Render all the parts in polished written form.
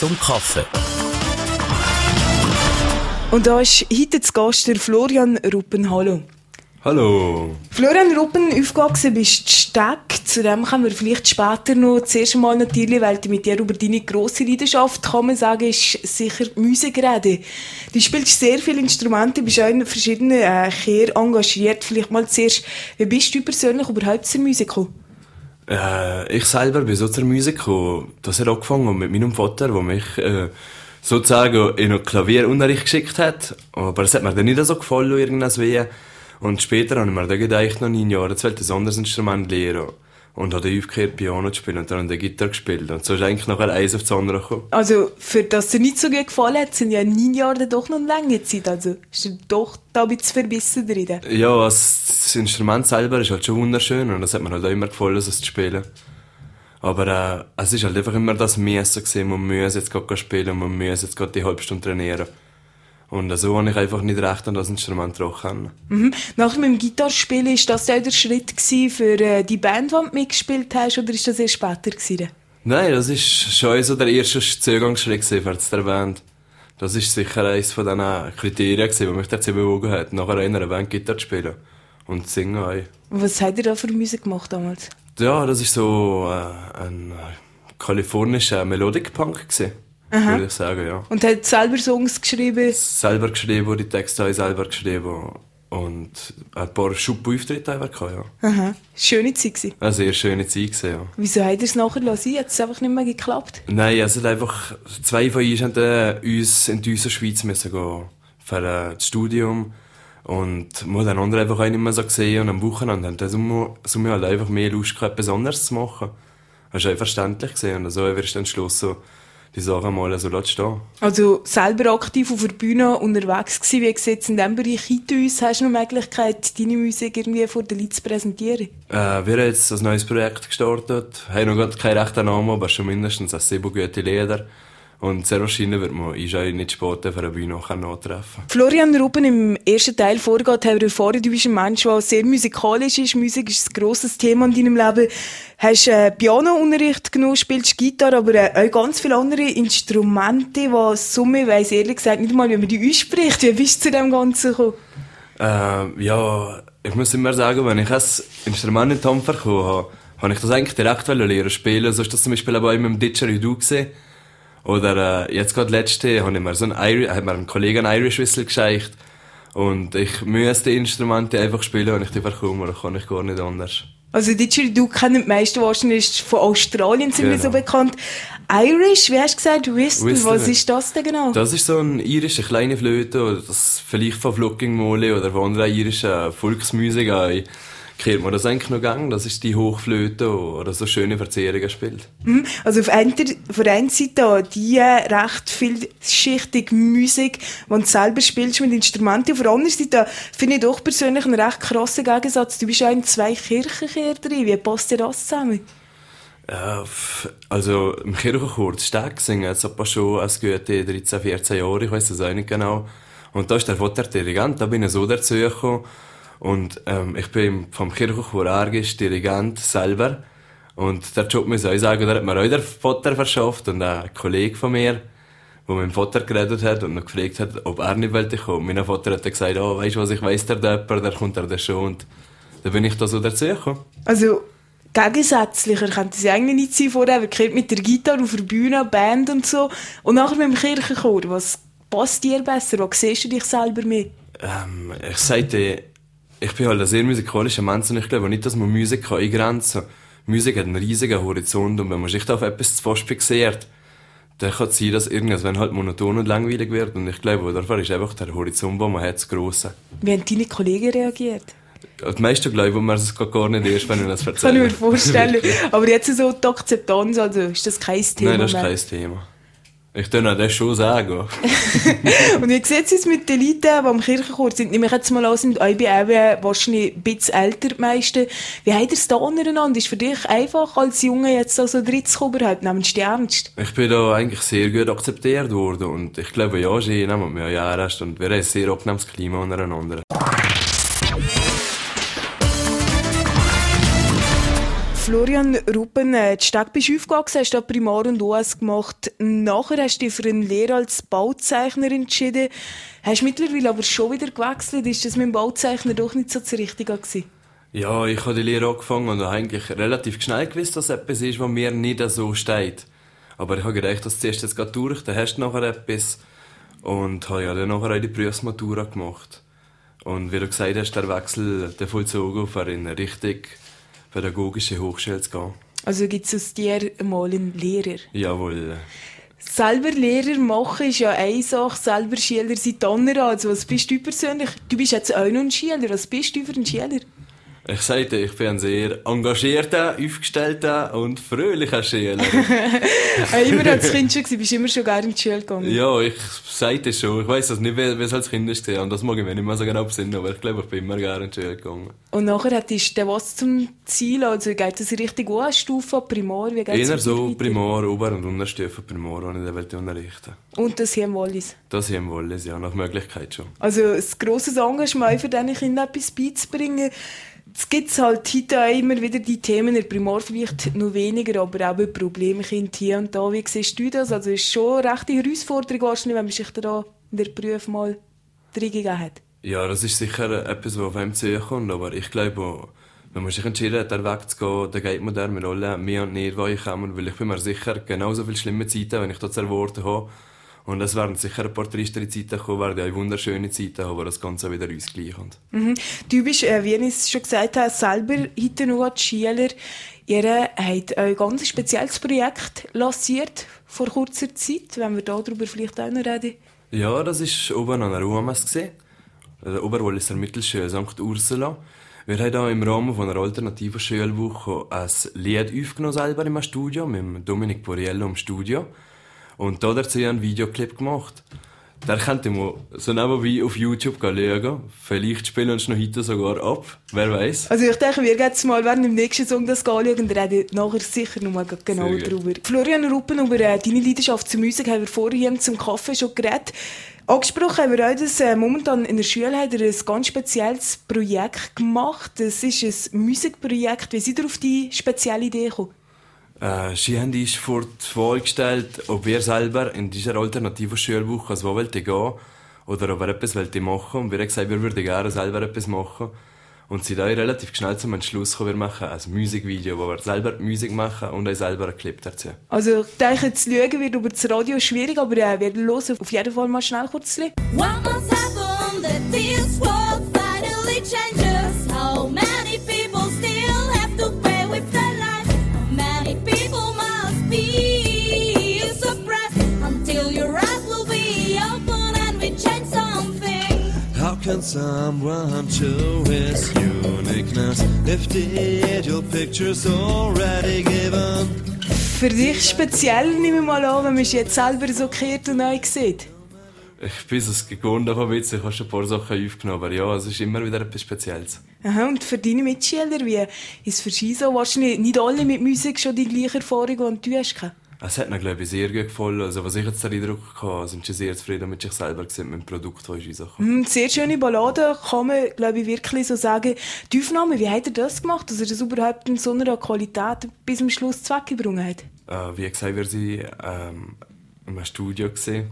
zum Kaffee. Und da ist heute zu Gast der Florian Ruppen. Hallo. Hallo. Florian Ruppen, aufgewachsen bist du in Steg. Zu dem kommen wir vielleicht später noch. Zuerst einmal natürlich, weil du mit dir über deine grosse Leidenschaft, kann man sagen, ist sicher die Musik reden. Du spielst sehr viele Instrumente, bist auch in verschiedenen Chören engagiert. Vielleicht mal zuerst, wie bist du persönlich überhaupt zur Musik gekommen? Ich selber bin so zur Musik gekommen. Das hat angefangen mit meinem Vater, der mich sozusagen in einen Klavierunterricht geschickt hat. Aber es hat mir dann nicht so gefallen, irgendwas wie. Und später habe ich mir dann gedacht, noch 9 Jahre, jetzt will ich ein anderes Instrument lernen. Und habe dann aufgehört, Piano zu spielen und dann die Gitarre gespielt. Und so ist eigentlich nachher eins auf das andere gekommen. Also, für das dir nicht so gut gefallen hat, sind ja 9 Jahre doch noch eine lange Zeit. Also, ist dir doch da ein bisschen verbissen drin? Ja, das Instrument selber ist halt schon wunderschön und das hat mir halt auch immer gefallen, es zu spielen. Aber es ist halt einfach immer das Müssen gewesen, man muss jetzt gerade spielen und man muss jetzt gerade die halbe Stunde trainieren. Und so habe ich einfach nicht recht an das Instrument trocken. Nach dem Gitarrespielen, war das auch der Schritt für die Band, die du mitgespielt hast, oder ist das erst später gewesen? Nein, das war schon so der erste Zugangsschritt für die Band. Das war sicher eines von diesen Kriterien, die mich dazu bewogen hat, nachher in einer Band Gitarre zu spielen. Und zu singen auch. Was habt ihr da für Musik gemacht damals? Ja, das war so ein kalifornischer Melodic Punk gewesen. Würde ich sagen, ja. Und hat selber Songs geschrieben? Selber geschrieben, die Texte habe ich selber geschrieben. Und ein paar Schuppauftritte haben wir gehabt, ja. Aha. Schöne Zeit gewesen? Eine sehr schöne Zeit gewesen, ja. Wieso habt ihr es nachher lassen? Hat es einfach nicht mehr geklappt? Nein, es hat einfach, 2 von uns mussten uns in die Schweiz müssen gehen für das Studium. Und man hat den anderen einfach auch nicht mehr so gesehen. Und am Wochenende haben wir halt einfach mehr Lust gehabt, etwas anderes zu machen. Das war auch verständlich gewesen. Und so haben wir dann entschlossen, die Sachen mal so stehen. Also selber aktiv auf der Bühne unterwegs gewesen. Wie sieht es in diesem Bereich aus? Hast du noch die Möglichkeit, deine Musik irgendwie vor den Leuten zu präsentieren? Wir haben jetzt ein neues Projekt gestartet. Haben noch keinen rechten Namen, aber schon mindestens 7 gute Lieder. Und sehr wahrscheinlich wird man nicht später für eine Bühne antreffen. Florian Ruppen, im ersten Teil vorgeht, haben wir erfahren, du bist ein Mensch, der sehr musikalisch ist. Musik ist ein grosses Thema in deinem Leben. Hast Pianounterricht genommen, spielst Gitarre, aber auch ganz viele andere Instrumente, die Summe, weiss ehrlich gesagt nicht mal, wie man die ausspricht. Wie bist du zu dem Ganzen gekommen? Ja, ich muss immer sagen, wenn ich ein Instrument in die Hand bekommen habe ich das eigentlich direkt lernen spielen. So ist das zum Beispiel bei meinem Didgeridoo gesehen. Oder jetzt gerade letzte hat mir ein Kollege einen Irish Whistle geschenkt. Und ich muss die Instrumente einfach spielen, wenn ich die bekomme. Da kann ich gar nicht anders. Also Didgeridoo kennen die meisten wahrscheinlich von Australien, sind wir so bekannt. Irish, wie hast du gesagt? Whistle, was ist das denn genau? Das ist so eine irische kleine Flöte, oder das vielleicht von Flocking Molly oder von anderen irischen Volksmusik ein. Kennt man das eigentlich noch gang? Das ist die Hochflöte, oder so schöne Verzierungen spielt. Also auf der einen Seite die recht vielschichtige Musik, die du selber spielst mit Instrumenten. Auf der anderen Seite finde ich doch persönlich einen recht krassen Gegensatz. Du bist ja in 2 Kirchenchöre drin. Wie passt dir das zusammen? Also im Kirchenchor zu Steg singen jetzt aber schon als gute 13, 14 Jahre, ich weiss das auch nicht genau. Und da ist der Vater Dirigent, da bin ich so dazu gekommen. Und ich bin vom Kirchenchor Argisch Dirigent selber. Und der Job muss ich auch sagen, der hat mir auch der Vater verschafft. Und ein Kollege von mir, der mit dem Vater geredet hat und noch gefragt hat, ob er nicht wollte kommen. Mein Vater hat dann gesagt, oh, weisst du was, ich weiss der kommt der schon. Und dann bin ich da so dazu gekommen. Also gegensätzlicher könnte es eigentlich nicht sein vorher. Wir kennen mit der Gitarre auf der Bühne, Band und so. Und nachher mit dem Kirchenchor. Was passt dir besser? Wo siehst du dich selber mehr? Ich sagte, ich bin halt ein sehr musikalischer Mensch und ich glaube nicht, dass man Musik eingrenzen kann. Musik hat einen riesigen Horizont und wenn man sich da auf etwas zu fast fixiert, dann kann es sein, dass irgendwas halt monoton und langweilig wird. Und ich glaube, dafür ist einfach der Horizont, den man hat, zu gross. Wie haben deine Kollegen reagiert? Die meisten glauben mir das gar nicht erst, wenn ich das erzähle. Kann ich mir vorstellen. Aber jetzt so die Akzeptanz, also ist das kein Thema? Nein, das ist kein Thema. Ich kann das schon sagen. Und wie sieht es mit den Leuten, die am Kirchenchor sind? Nehme ich jetzt mal an, sind euch wahrscheinlich ein bisschen älter, die meisten. Wie habt ihr es da untereinander? Ist für dich einfach, als Junge jetzt so drin zu kommen, überhaupt? Nehmen Sie ernst? Ich bin da eigentlich sehr gut akzeptiert worden. Und ich glaube, ja, sie nehmen mich ja ernst. Und wir haben ein sehr angenehmes Klima untereinander. Florian Ruppen, die Steg bist du aufgegangen, hast da Primar und OS gemacht. Nachher hast du dich für eine Lehre als Bauzeichner entschieden. Hast mittlerweile aber schon wieder gewechselt. Ist das mit dem Bauzeichner doch nicht so das Richtige gewesen? Ja, ich habe die Lehre angefangen und habe eigentlich relativ schnell gewusst, dass etwas ist, was mir nicht so steht. Aber ich habe gedacht, dass zuerst jetzt geht durch, dann hast du nachher etwas. Und habe ja dann nachher auch die Berufsmatura gemacht. Und wie du gesagt hast, der Wechsel der vollzogen, auf eine richtig pädagogische Hochschule zu gehen. Also gibt es aus dir mal einen Lehrer? Jawohl. Selber Lehrer machen ist ja eine Sache, selber Schüler sind andere. Also was bist du persönlich? Du bist jetzt auch noch ein Schüler. Was bist du für ein Schüler? Ich sagte, ich bin ein sehr engagierter, aufgestellter und fröhlicher Schüler. Immer als Kind schon gewesen, bist du immer schon gerne in die Schule gegangen? Ja, ich sagte es schon. Ich weiss das nicht, wie es als Kind war. Und das mag ich mir nicht mehr so genau besinnen, aber ich glaube, ich bin immer gerne in die Schule gegangen. Und nachher hattest du was zum Ziel? Also geht das richtig an, Stufe, Primar? Wie geht's eher so weiter? Primar, Ober- und Unterstufe Primar, die ich dann unterrichten. Und das hier im Wallis? Das hier im Wallis, ja, nach Möglichkeit schon. Also das grosses Engagement für diesen Kindern etwas beizubringen. Es gibt halt heute auch immer wieder die Themen, in der Primar vielleicht noch weniger, aber auch Problemkind hier und da. Wie siehst du das? Also es ist schon eine rechte Herausforderung wahrscheinlich, wenn man sich da in der Prüfung mal reingegeben hat. Ja, das ist sicher etwas, was auf einem zukommt, aber ich glaube, wenn man sich entschieden hat, da wegzugehen, dann geht man da mit allen mir und nicht, wo ich komme, weil ich bin mir sicher, genauso viele schlimme Zeiten, wenn ich das erwartet habe. Und es werden sicher ein paar tristere Zeiten kommen, werden auch wunderschöne Zeiten haben, wo das Ganze wieder ausgleicht. Mhm. Du bist, wie ich es schon gesagt habe, selber heute noch als Schüler. Ihr habt ein ganz spezielles Projekt lanciert vor kurzer Zeit, wenn wir darüber vielleicht auch noch reden. Ja, das war oben an der UMS, der Oberwalliser Mittelschule St. Ursula. Wir haben hier im Rahmen von einer alternativen Schulwoche ein Lied aufgenommen, selber im Studio, mit Dominic Poriello im Studio. Und da dazu einen Videoclip gemacht. Da könnt ihr mal so nebenbei auf YouTube schauen. Vielleicht spielen wir uns noch heute sogar ab. Wer weiß. Also ich denke, wir jetzt mal werden im nächsten Song das anschauen und reden nachher sicher noch mal genau darüber. Florian Ruppen, über deine Leidenschaft zur Musik haben wir vorhin zum Kaffee schon geredet. Angesprochen haben wir auch, dass momentan in der Schule hat er ein ganz spezielles Projekt gemacht. Das ist ein Musikprojekt. Wie seid ihr auf die spezielle Idee gekommen? Sie haben uns vor die Wahl gestellt, ob wir selber in dieser alternativen Schulwoche als wo gehen oder ob wir etwas machen wollten. Und wir haben gesagt, wir würden gerne selber etwas machen. Und sind dann relativ schnell zum Entschluss gekommen, wir machen ein Musikvideo, wo wir selber Musik machen und auch selber einen Clip dazu. Also ich denke, zu schauen wird über das Radio schwierig, aber wir hören auf jeden Fall mal schnell kurz rein. What must happen that this world finally changes? How many people still have to pay with their life? How many people must be suppressed until your eyes will be open and we change something? How can someone show his uniqueness if the ideal picture's already given? Für dich speziell, nehme ich mal an, wenn man es jetzt selber so kehrt und neu sieht. Ich bin es gewohnt, aber ich habe schon ein paar Sachen aufgenommen, aber ja, es ist immer wieder etwas Spezielles. Aha, und für deine Mitschüler, wie ist es für sie so? Wahrscheinlich nicht alle mit Musik schon die gleiche Erfahrung, die du hast. Es hat mir, glaube ich, sehr gut gefallen. Also, was ich jetzt den Eindruck hatte, sind schon sehr zufrieden mit sich selber gewesen, mit dem Produkt, das ist rausgekommen. Sehr schöne Ballade, kann man, glaube ich, wirklich so sagen. Die Aufnahme, wie hat er das gemacht, dass er das überhaupt in so einer Qualität bis zum Schluss zweckgebracht hat? Wie gesagt, wir waren im Studio gewesen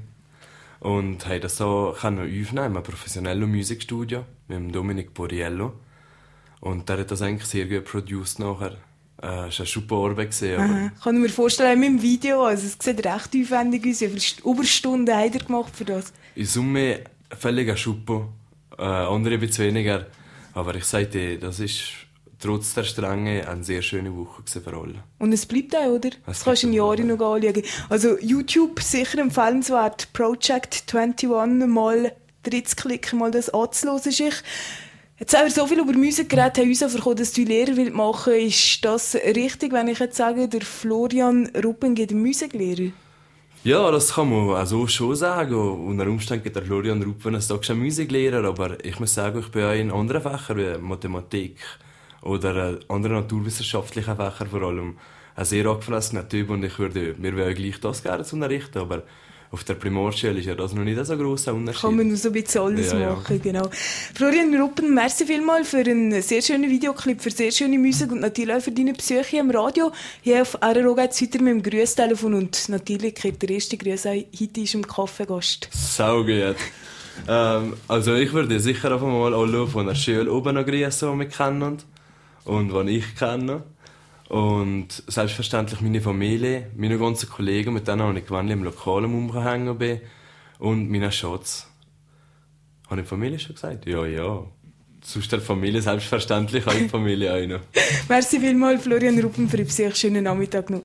und haben das so aufnehmen in einem professionellen Musikstudio mit dem Dominic Poriello. Und der hat das eigentlich sehr gut produced nachher. Es war eine super Arbeit. Kann ich mir vorstellen, mit dem Video, also es sieht recht aufwendig aus. Wie viele Überstunden hat er gemacht für das? In Summe völlig ein Schuppo, andere ein bisschen weniger. Aber ich sagte, das ist trotz der Strenge eine sehr schöne Woche für alle. Und es bleibt auch, oder? Das kannst du in Jahren noch anschauen. Also YouTube sicher empfehlenswert. Project 21 mal drin zu klicken, mal das anzuhören. Jetzt haben wir so viel über Musik geredet, haben uns auch verkommen, dass du Lehrer machen willst. Ist das richtig, wenn ich jetzt sage, der Florian Ruppen geht Musiklehrer? Ja, das kann man also schon sagen. Unter Umständen geht der Florian Ruppen ein Tag schon Musiklehrer, aber ich muss sagen, ich bin auch in anderen Fächern wie Mathematik oder anderen naturwissenschaftlichen Fächern vor allem ein sehr angefressener Typ und mir wäre gleich das gerne zu unterrichten, aber auf der Primorschule ist ja das noch nicht so grosser Unterschied. Kann man nur so ein bisschen alles Ja. machen, genau. Florian Ruppen, merci vielmals für einen sehr schönen Videoclip, für sehr schöne Musik und natürlich auch für deine Besuche hier im Radio. Hier auf RRO geht es weiter mit dem Grüßtelefon und natürlich kriegt der erste Grüß auch heute ist im Kaffeegast. Sau gut. Also ich würde sicher einfach mal alle von der Schule oben noch grüßen, die mich kennen und die ich kenne. Und selbstverständlich meine Familie, meine ganzen Kollegen, mit denen ich gewöhnlich im Lokal umhängen bin. Und meine Schatz. Habe ich die Familie schon gesagt? Ja, ja. Sonst der Familie selbstverständlich auch die Familie auch noch. Merci vielmals, Florian Ruppen, für den Besuch. Schönen Nachmittag noch.